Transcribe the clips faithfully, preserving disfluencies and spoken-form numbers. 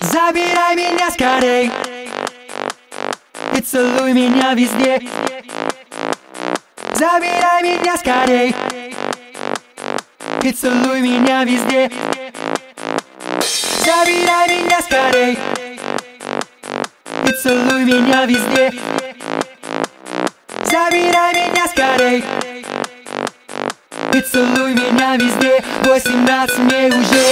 Забирай меня скорей и целуй меня везде. Забирай меня скорей и целуй меня везде. Забирай меня скорей и целуй меня везде. Забирай меня скорей и целуй меня везде. Восемнадцать мне уже.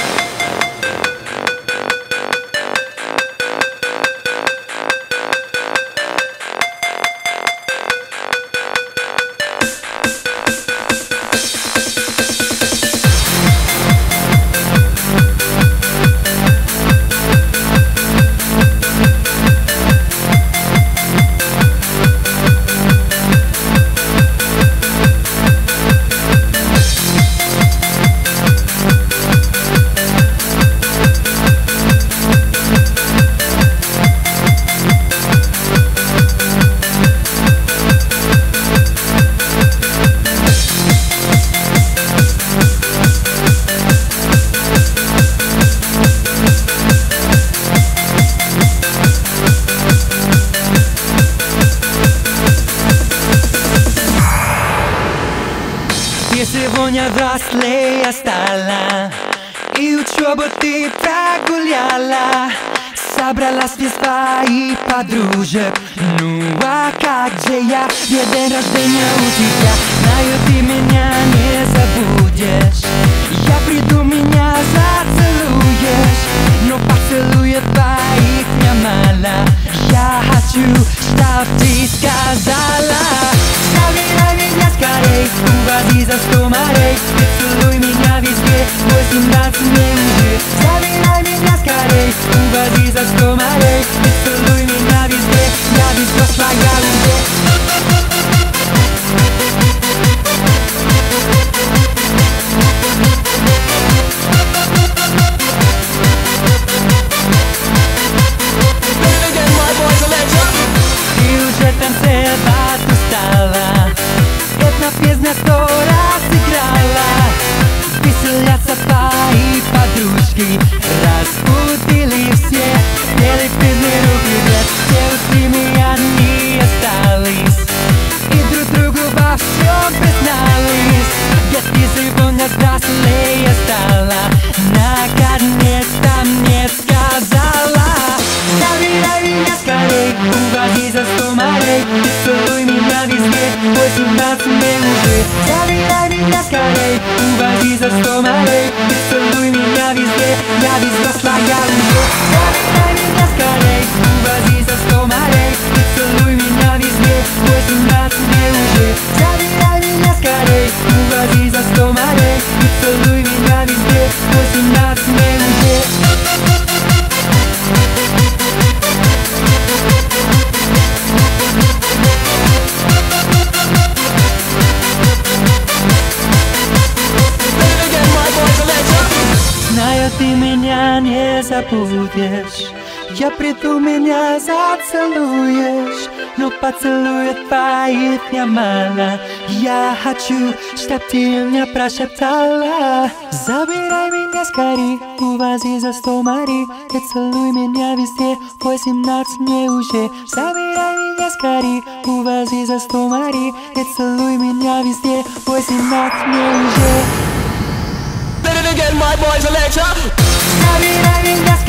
Ты сегодня взрослее стала, и учебу ты прогуляла. Собралась без своих подружек. Ну а как же я, где день рождения у тебя? Знаю, ты меня не забудешь. Я приду, меня зацелуешь, но поцелуев твоих мне мало. Я хочу, чтоб ты сказала: забирай меня скорей, увози за сто морей, и целуй меня везде. Восемнадцать мне уже. Забирай меня скорей, увози за сто морей, и целуй меня везде. Я ведь взрослая уже. Танцевать устала, эта песня сто раз играла. Веселятся твои подружки, разбудили все, пели песни руки вверх. Девушками они остались и друг другу во всем признались. Ведь ты сегодня взрослее стала, наконец-то мне сказала: забирай меня скорей, увози за сто морей, и целуй меня везде. Восемнадцать мне уже. Забирай меня скорей, увози за сто морей, и целуй меня везде. Я ведь взрослая уже. Забирай меня скорей, увози за сто морей, и целуй меня везде. Восемнадцать мне уже. Забирай меня скорей, увози за сто морей, и целуй меня везде. Восемнадцать мне уже. Знаю, ты меня не забудешь. Я приду, меня зацелуешь, но поцелуев твоих мне мало. Я хочу, чтоб ты мне прошептала: забирай меня скорей, увози за сто морей, и целуй меня везде. Восемнадцать мне уже. Забирай меня скорей, увози за сто морей, и целуй меня везде. Восемнадцать мне уже. Again, my boys, Alexa. Забирай меня скорей.